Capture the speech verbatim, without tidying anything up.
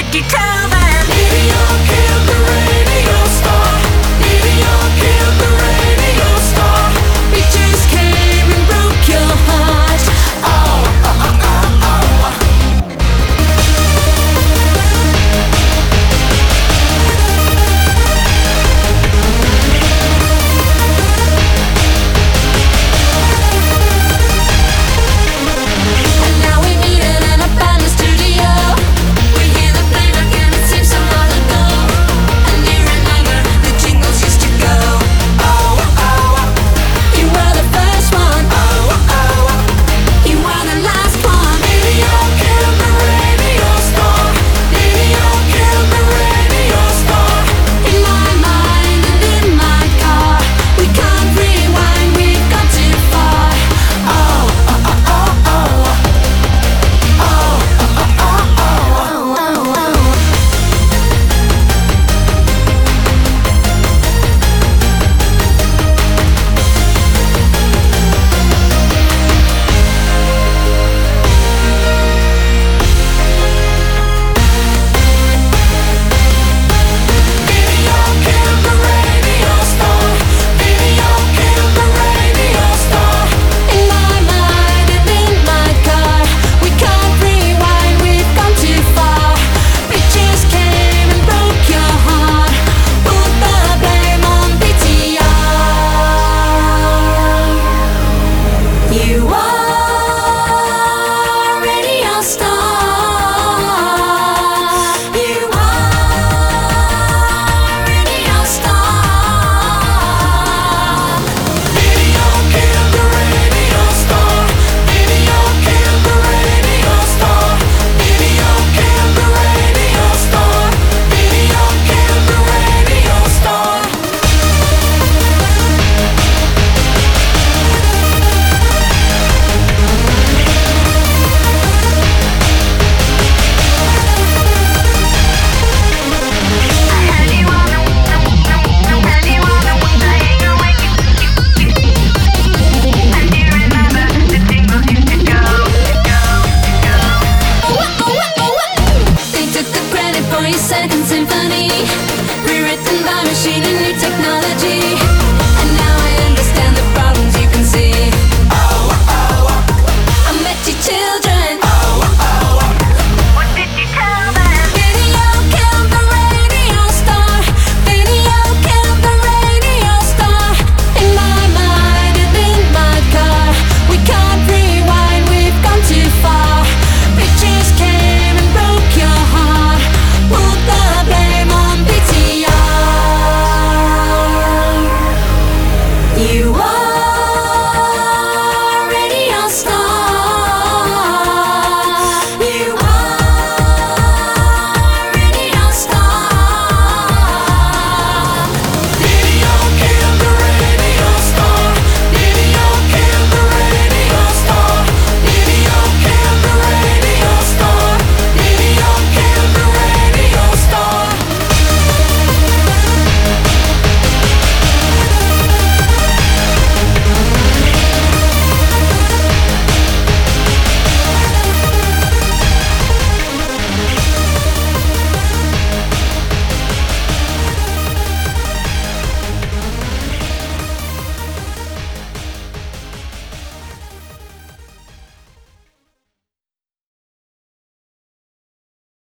you tell them? Radio killed the radio star. Radio killed the radio star. It just came and broke your heart. Oh, oh, oh, oh, oh. And now we meet in an abandoned studio. We hear the playback and it seems so long ago. And you remember the jingles used to go. Oh, oh, You were the first one. oh, oh. You were the last one. Radio killed the radio star. Radio killed the radio star. In my mind and in my car, we can't rewind, we've gone too far. Oh, oh, oh, oh, oh. Oh, oh, oh, oh, oh. Oh, oh, oh. Video killed the radio star. Video killed the radio star. In my mind and in my car, we can't rewind, we've gone too far. It just came and broke your heart. Put the blame on P T R. You are radio star. You are radio star. Video killed the radio star. Video killed the radio star. Video killed the radio star. Video killed the radio star. They took the credit for your second symphony, rewritten by machine and new technology.